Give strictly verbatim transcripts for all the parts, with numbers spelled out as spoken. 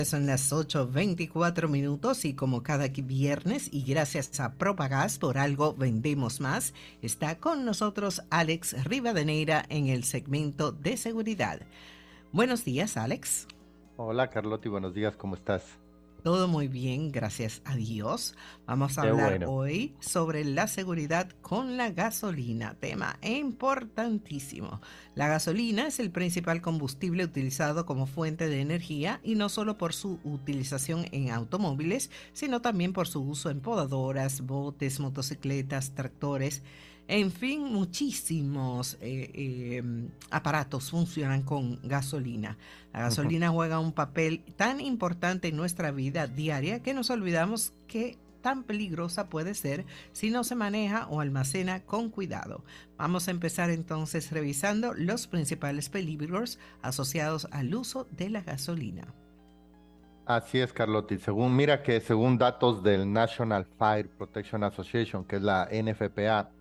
Son las ocho veinticuatro minutos y como cada viernes y gracias a Propagás por algo vendemos más, está con nosotros Alex Rivadeneira en el segmento de seguridad. Buenos días, Alex. Hola Carlotti, buenos días, ¿cómo estás? Todo muy bien, gracias a Dios. Vamos a Qué hablar bueno. hoy sobre la seguridad con la gasolina, tema importantísimo. La gasolina es el principal combustible utilizado como fuente de energía y no solo por su utilización en automóviles, sino también por su uso en podadoras, botes, motocicletas, tractores. En fin, muchísimos eh, eh, aparatos funcionan con gasolina. La Ujú. gasolina juega un papel tan importante en nuestra vida diaria que nos olvidamos que tan peligrosa puede ser si no se maneja o almacena con cuidado. Vamos a empezar entonces revisando los principales peligros asociados al uso de la gasolina. Así es, Carlotti. Según, mira que según datos del National Fire Protection Association, que es la N F P A,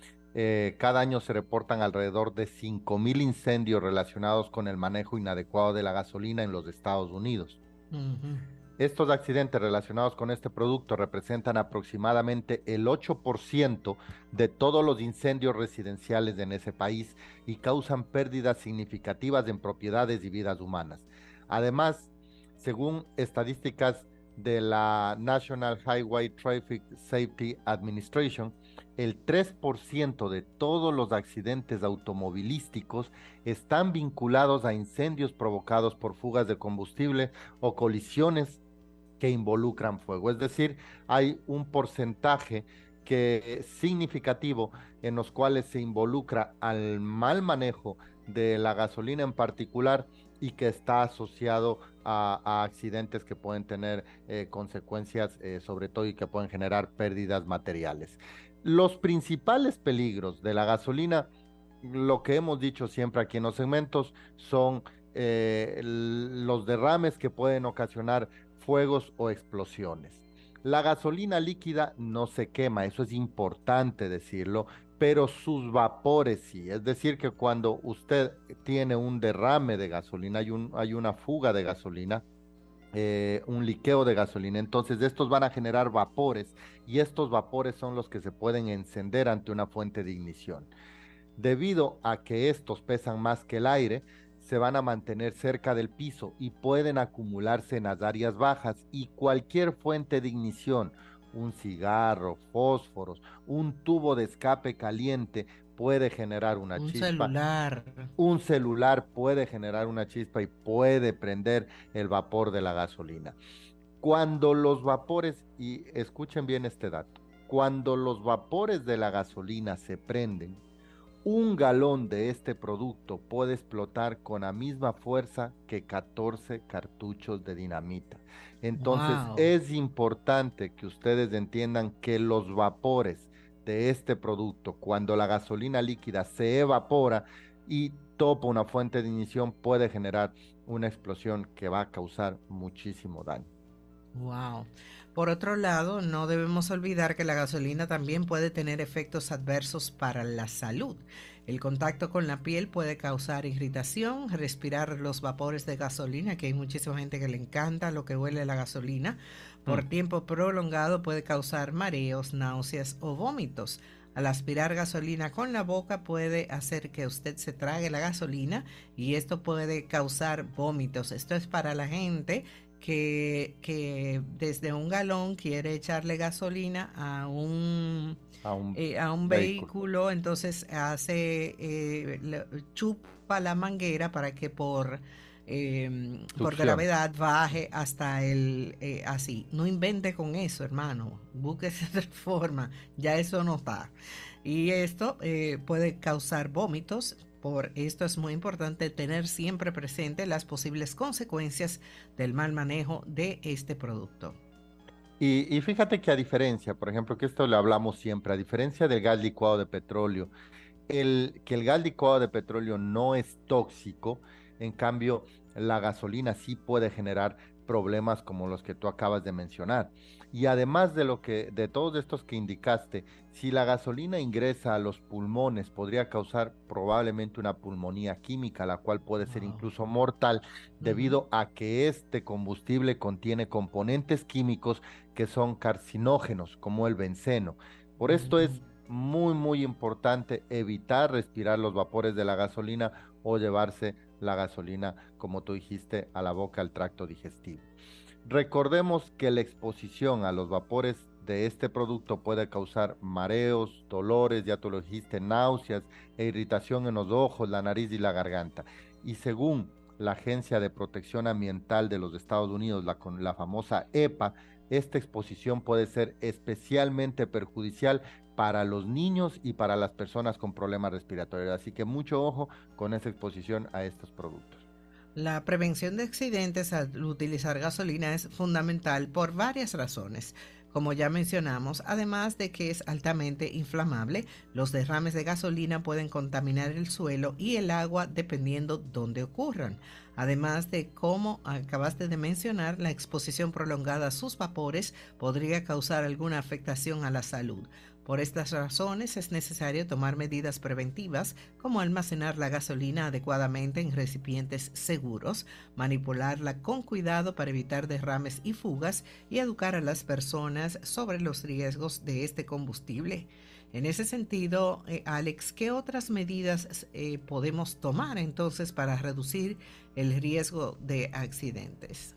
eh, cada año se reportan alrededor de cinco mil incendios relacionados con el manejo inadecuado de la gasolina en los Estados Unidos. Ujú. Estos accidentes relacionados con este producto representan aproximadamente el ocho por ciento de todos los incendios residenciales en ese país y causan pérdidas significativas en propiedades y vidas humanas. Además, según estadísticas de la National Highway Traffic Safety Administration, el tres por ciento de todos los accidentes automovilísticos están vinculados a incendios provocados por fugas de combustible o colisiones que involucran fuego. Es decir, hay un porcentaje que es significativo en los cuales se involucra al mal manejo de la gasolina en particular y que está asociado a, a accidentes que pueden tener eh, consecuencias, eh, sobre todo, y que pueden generar pérdidas materiales. Los principales peligros de la gasolina, lo que hemos dicho siempre aquí en los segmentos, son eh, el- los derrames que pueden ocasionar fuegos o explosiones. La gasolina líquida no se quema, eso es importante decirlo, pero sus vapores sí. Es decir, que cuando usted tiene un derrame de gasolina, hay un, hay una fuga de gasolina, eh, un liqueo de gasolina. Entonces, estos van a generar vapores y estos vapores son los que se pueden encender ante una fuente de ignición. Debido a que estos pesan más que el aire, se van a mantener cerca del piso y pueden acumularse en las áreas bajas y cualquier fuente de ignición, un cigarro, fósforos, un tubo de escape caliente puede generar una Un chispa, celular. un celular puede generar una chispa y puede prender el vapor de la gasolina. Cuando los vapores, y escuchen bien este dato, cuando los vapores de la gasolina se prenden, un galón de este producto puede explotar con la misma fuerza que catorce cartuchos de dinamita. Entonces Wow. es importante que ustedes entiendan que los vapores de este producto, cuando la gasolina líquida se evapora y topa una fuente de ignición, puede generar una explosión que va a causar muchísimo daño. Wow. Por otro lado, no debemos olvidar que la gasolina también puede tener efectos adversos para la salud. El contacto con la piel puede causar irritación, respirar los vapores de gasolina, que hay muchísima gente que le encanta lo que huele a la gasolina, por Mm. tiempo prolongado puede causar mareos, náuseas o vómitos. Al aspirar gasolina con la boca puede hacer que usted se trague la gasolina y esto puede causar vómitos. Esto es para la gente que, que desde un galón quiere echarle gasolina a un, A un eh, a un vehículo. vehículo, entonces hace, eh, le- chupa la manguera para que por, eh, por Succión. gravedad baje hasta el, eh, así. No invente con eso, hermano. Búsquese otra forma. Ya eso no está. Y esto eh, puede causar vómitos. Por esto es muy importante tener siempre presente las posibles consecuencias del mal manejo de este producto. Y, y fíjate que a diferencia, por ejemplo, que esto le hablamos siempre, a diferencia del gas licuado de petróleo, el, que el gas licuado de petróleo no es tóxico, en cambio, la gasolina sí puede generar problemas como los que tú acabas de mencionar. Y además de lo que, de todos estos que indicaste, si la gasolina ingresa a los pulmones, podría causar probablemente una pulmonía química, la cual puede ser Wow. incluso mortal, Ujú. debido a que este combustible contiene componentes químicos que son carcinógenos, como el benceno. Por esto es Mm. muy, muy importante evitar respirar los vapores de la gasolina o llevarse la gasolina, como tú dijiste, a la boca, al tracto digestivo. Recordemos que la exposición a los vapores de este producto puede causar mareos, dolores, ya tú lo dijiste, náuseas e irritación en los ojos, la nariz y la garganta. Y según la Agencia de Protección Ambiental de los Estados Unidos, la, con la famosa EPA, esta exposición puede ser especialmente perjudicial para los niños y para las personas con problemas respiratorios. Así que mucho ojo con esa exposición a estos productos. La prevención de accidentes al utilizar gasolina es fundamental por varias razones. Como ya mencionamos, además de que es altamente inflamable, los derrames de gasolina pueden contaminar el suelo y el agua dependiendo dónde ocurran. Además de, como acabaste de mencionar, la exposición prolongada a sus vapores podría causar alguna afectación a la salud. Por estas razones es necesario tomar medidas preventivas como almacenar la gasolina adecuadamente en recipientes seguros, manipularla con cuidado para evitar derrames y fugas y educar a las personas sobre los riesgos de este combustible. En ese sentido, eh, Alex, ¿qué otras medidas eh, podemos tomar entonces para reducir el riesgo de accidentes?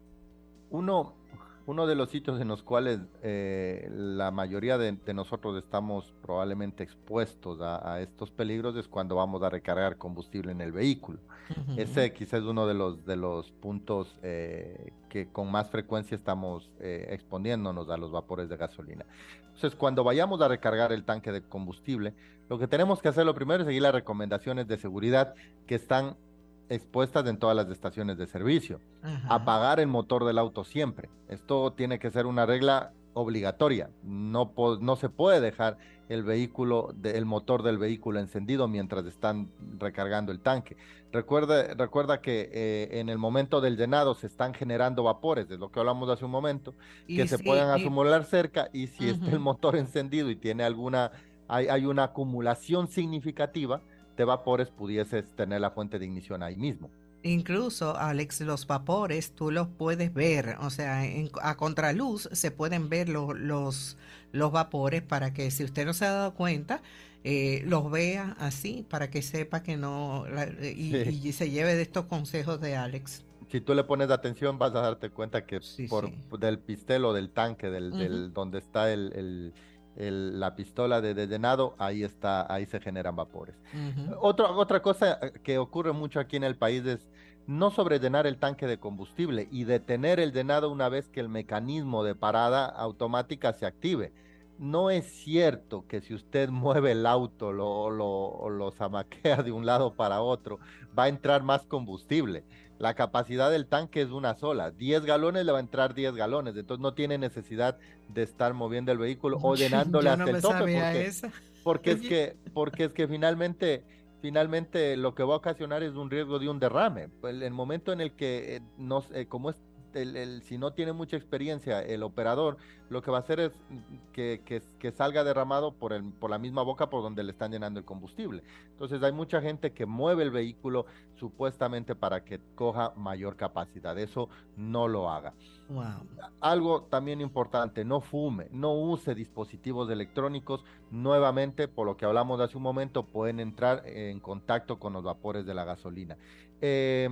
Uno, uno de los sitios en los cuales eh, la mayoría de, de nosotros estamos probablemente expuestos a, a estos peligros es cuando vamos a recargar combustible en el vehículo. Ujú. Ese quizás es uno de los, de los puntos eh, que con más frecuencia estamos eh, exponiéndonos a los vapores de gasolina. Entonces, cuando vayamos a recargar el tanque de combustible, lo que tenemos que hacer lo primero es seguir las recomendaciones de seguridad que están expuestas en todas las estaciones de servicio. Ajá. Apagar el motor del auto siempre. Esto tiene que ser una regla obligatoria. No, po- no se puede dejar el vehículo, de- el motor del vehículo encendido mientras están recargando el tanque. Recuerda, recuerda que eh, en el momento del llenado se están generando vapores, de lo que hablamos hace un momento, que Y se sí, puedan y, acumular cerca y si está el ujú. motor encendido y tiene alguna, hay, hay una acumulación significativa de vapores, pudieses tener la fuente de ignición ahí mismo. Incluso, Alex, los vapores tú los puedes ver, o sea, en- a contraluz se pueden ver lo- los, los vapores para que si usted no se ha dado cuenta, eh, los vea así, para que sepa que no, la- y, Sí. y se lleve de estos consejos de Alex. Si tú le pones atención, vas a darte cuenta que Sí, por sí. del pistel o del tanque, del, Ujú, del donde está el, el- el- la pistola de, de llenado, ahí está, ahí se generan vapores. ujú. Otra, otra cosa eh, que ocurre mucho aquí en el país es no sobrellenar el tanque de combustible y detener el llenado una vez que el mecanismo de parada automática se active. No es cierto que si usted mueve el auto, lo, lo, o lo zamaquea de un lado para otro, va a entrar más combustible. La capacidad del tanque es una sola, diez galones le va a entrar diez galones, entonces no tiene necesidad de estar moviendo el vehículo o llenándole Yo no hasta el me tope, sabía porque, esa. porque es Oye. que, porque es que finalmente, finalmente lo que va a ocasionar es un riesgo de un derrame. El, el momento en el que, eh, no, sé, como es el, el, si no tiene mucha experiencia el operador, lo que va a hacer es que, que, que salga derramado por, el, por la misma boca por donde le están llenando el combustible. Entonces hay mucha gente que mueve el vehículo supuestamente para que coja mayor capacidad. Eso no lo haga. Wow. Algo también importante, no fume, no use dispositivos electrónicos. Nuevamente, por lo que hablamos hace un momento, pueden entrar en contacto con los vapores de la gasolina. Eh,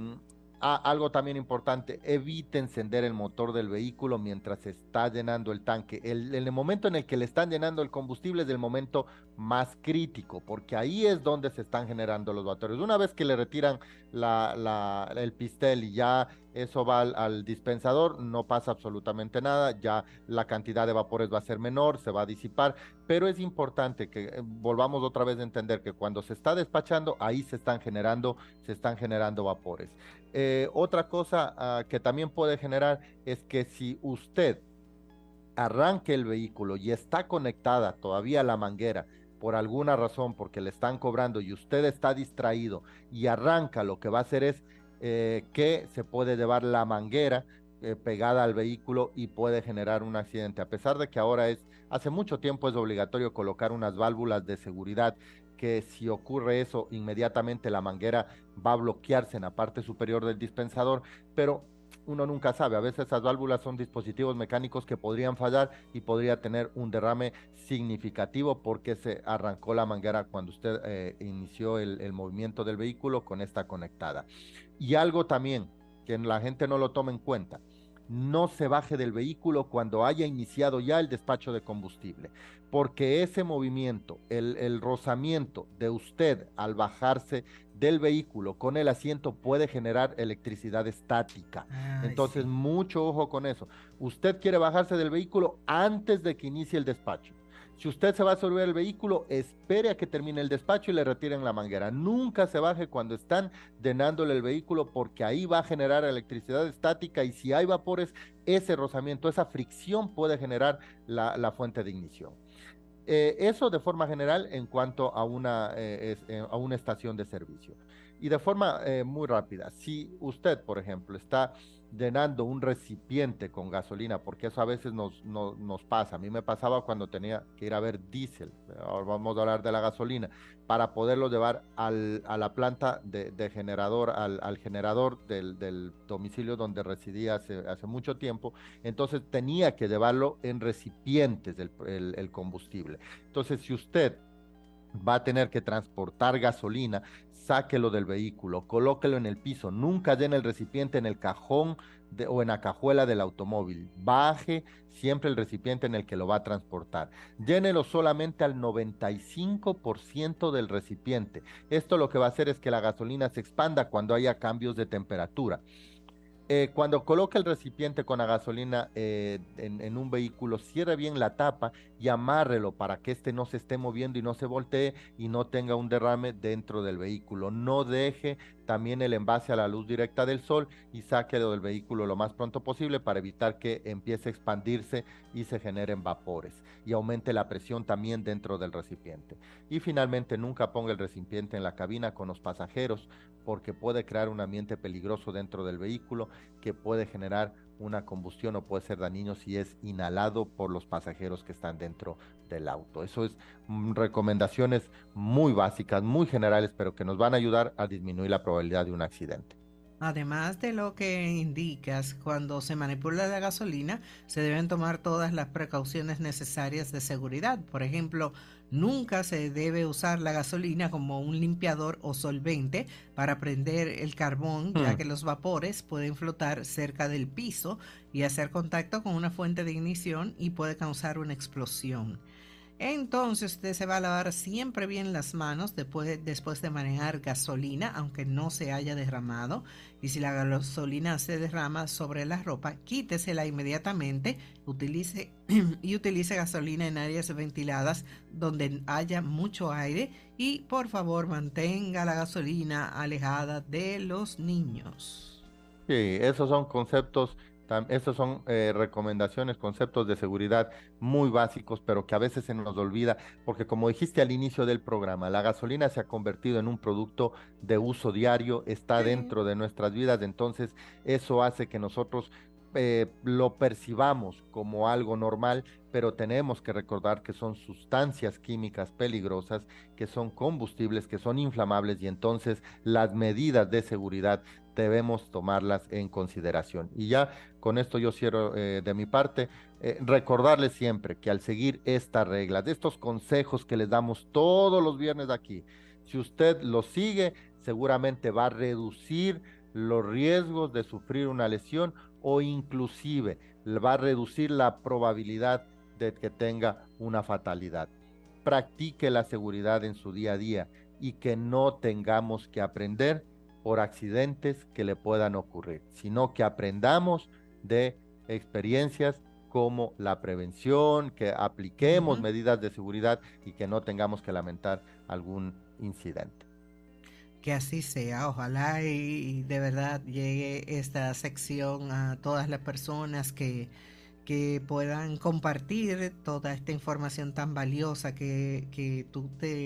a- algo también importante, evite encender el motor del vehículo mientras se está llenando el tanque. El, el momento en el que le están llenando el combustible es el momento más crítico, porque ahí es donde se están generando los vapores. Una vez que le retiran la, la, el pistel y ya eso va al, al dispensador, no pasa absolutamente nada, ya la cantidad de vapores va a ser menor, se va a disipar, pero es importante que eh, volvamos otra vez a entender que cuando se está despachando, ahí se están generando, se están generando vapores. Eh, otra cosa uh, que también puede generar es que si usted arranque el vehículo y está conectada todavía a la manguera por alguna razón, porque le están cobrando y usted está distraído y arranca, lo que va a hacer es eh, que se puede llevar la manguera eh, pegada al vehículo y puede generar un accidente. A pesar de que ahora es, hace mucho tiempo es obligatorio colocar unas válvulas de seguridad que si ocurre eso, inmediatamente la manguera va a bloquearse en la parte superior del dispensador, pero uno nunca sabe, a veces esas válvulas son dispositivos mecánicos que podrían fallar y podría tener un derrame significativo porque se arrancó la manguera cuando usted eh, inició el, el movimiento del vehículo con esta conectada. Y algo también que la gente no lo toma en cuenta, no se baje del vehículo cuando haya iniciado ya el despacho de combustible, porque ese movimiento, el, el rozamiento de usted al bajarse del vehículo con el asiento puede generar electricidad estática. Ay, Entonces, sí. mucho ojo con eso. Usted quiere bajarse del vehículo antes de que inicie el despacho. Si usted se va a subir el vehículo, espere a que termine el despacho y le retiren la manguera. Nunca se baje cuando están drenándole el vehículo porque ahí va a generar electricidad estática y si hay vapores, ese rozamiento, esa fricción puede generar la, la fuente de ignición. Eh, eso de forma general en cuanto a una, eh, es, eh, a una estación de servicio. Y de forma eh, muy rápida, si usted, por ejemplo, está llenando un recipiente con gasolina, porque eso a veces nos, nos, nos pasa, a mí me pasaba cuando tenía que ir a ver diésel, ahora vamos a hablar de la gasolina, para poderlo llevar al, a la planta de, de generador, al, al generador del, del, domicilio donde residía hace, hace mucho tiempo, entonces tenía que llevarlo en recipientes del el, el combustible. Entonces, si usted va a tener que transportar gasolina, sáquelo del vehículo, colóquelo en el piso, nunca llene el recipiente en el cajón de, o en la cajuela del automóvil, baje siempre el recipiente en el que lo va a transportar, llénelo solamente al noventa y cinco por ciento del recipiente. Esto lo que va a hacer es que la gasolina se expanda cuando haya cambios de temperatura. Eh, cuando coloque el recipiente con la gasolina eh, en, en, un vehículo, cierre bien la tapa y amárrelo para que este no se esté moviendo y no se voltee y no tenga un derrame dentro del vehículo. No deje también el envase a la luz directa del sol y sáquelo del vehículo lo más pronto posible para evitar que empiece a expandirse y se generen vapores y aumente la presión también dentro del recipiente. Y finalmente, nunca ponga el recipiente en la cabina con los pasajeros porque puede crear un ambiente peligroso dentro del vehículo que puede generar una combustión o puede ser dañino si es inhalado por los pasajeros que están dentro del auto. Eso es mm, recomendaciones muy básicas, muy generales, pero que nos van a ayudar a disminuir la probabilidad de un accidente. Además de lo que indicas, cuando se manipula la gasolina, se deben tomar todas las precauciones necesarias de seguridad. Por ejemplo, nunca se debe usar la gasolina como un limpiador o solvente para prender el carbón, ya Hmm. que los vapores pueden flotar cerca del piso y hacer contacto con una fuente de ignición y puede causar una explosión. Entonces usted se va a lavar siempre bien las manos después, después de manejar gasolina, aunque no se haya derramado. Y si la gasolina se derrama sobre la ropa, quítesela inmediatamente, utilice y utilice gasolina en áreas ventiladas donde haya mucho aire y por favor mantenga la gasolina alejada de los niños. Sí, esos son conceptos, tam- esos son eh, recomendaciones, conceptos de seguridad muy básicos, pero que a veces se nos olvida, porque como dijiste al inicio del programa, la gasolina se ha convertido en un producto de uso diario, está Sí. dentro de nuestras vidas, entonces eso hace que nosotros eh, lo percibamos como algo normal, pero tenemos que recordar que son sustancias químicas peligrosas, que son combustibles, que son inflamables y entonces las medidas de seguridad debemos tomarlas en consideración. Y ya con esto yo cierro eh, de mi parte, eh, recordarles siempre que al seguir estas reglas, de estos consejos que les damos todos los viernes aquí, si usted los sigue, seguramente va a reducir los riesgos de sufrir una lesión o inclusive va a reducir la probabilidad de que tenga una fatalidad. Practique la seguridad en su día a día y que no tengamos que aprender por accidentes que le puedan ocurrir, sino que aprendamos de experiencias como la prevención, que apliquemos Ujú. medidas de seguridad y que no tengamos que lamentar algún incidente. Que así sea, ojalá y, y de verdad llegue esta sección a todas las personas que, que puedan compartir toda esta información tan valiosa que, que tú te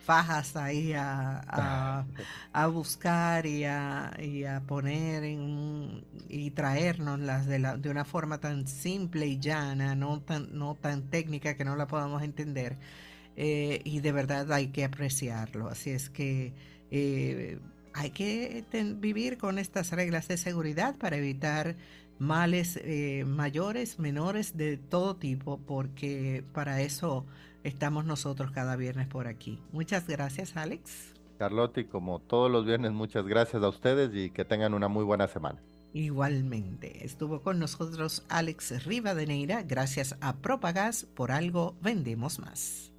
fajas ahí a, a, a buscar y a, y a poner en, y traérnoslas de, la, de una forma tan simple y llana, no tan, no tan técnica que no la podamos entender. Eh, y de verdad hay que apreciarlo. Así es que eh, hay que ten- vivir con estas reglas de seguridad para evitar males eh, mayores, menores, de todo tipo, porque para eso estamos nosotros cada viernes por aquí. Muchas gracias, Alex. Carlotti, como todos los viernes, muchas gracias a ustedes y que tengan una muy buena semana. Igualmente, estuvo con nosotros Alex Rivadeneira, gracias a Propagás, por algo vendemos más.